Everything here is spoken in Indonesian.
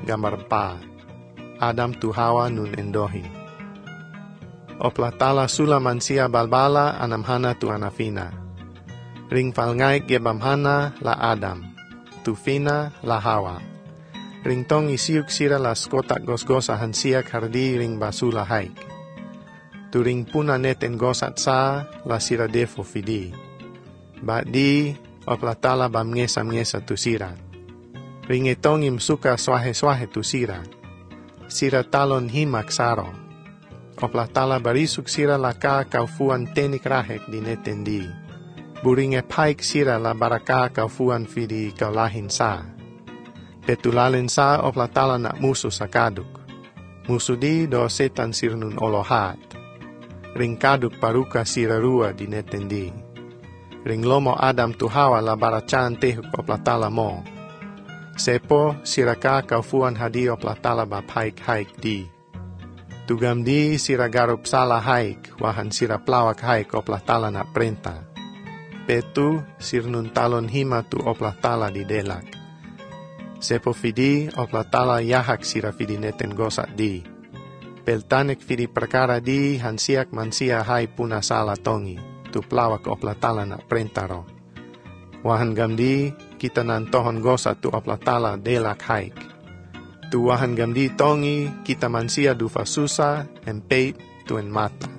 gambar pa. Adam tu Hawa nun endohi. Oplatala sula mansia balbala anamhana tu anafina. Ring falngai gebamhana la Adam. Tu fina la Hawa. Ring tong isiuk sira las kotak gosgosa hansiak hardi ring basula haik. Tu ring puna neten gosat sa la sira defo fidi. Ba di oplatala bamngesa tu sira. Ring etong im suka swahe tu sira. Sira talon himak saro. Oplatala barisuk sira la ka kaufuan tenik rahek di netendi. Buring paik sira la baraka kaufuan fidi kaulahin sa. Petulalen sa oplatala nak musuh sakaduk. Musuh di do setan sirnun olohat. Ring kaduk paruka sira rua di netendi. Ring lomo Adam tu Hawa la baracaan tehuk oplatala mo. Sepo siraka kaufuan hadi oplatala ba paik haik di. Tugam di sira garup salah haik wahan sira plawak haik oplatala na prenta. Petu sirnun talon hima tu oplatala di delak. Sepo fidi oplatala yahak sira fidi neten gosat di. Peltanek fidi perkara di hansiak mansia hai puna sala tongi. Tu plawak oplatala na prentaro. Wahan gamdi kita nantohon gosa tu oplatala delak haik. Tu wahan gamdi tongi kita mansia dufa susa empeit tu en mata.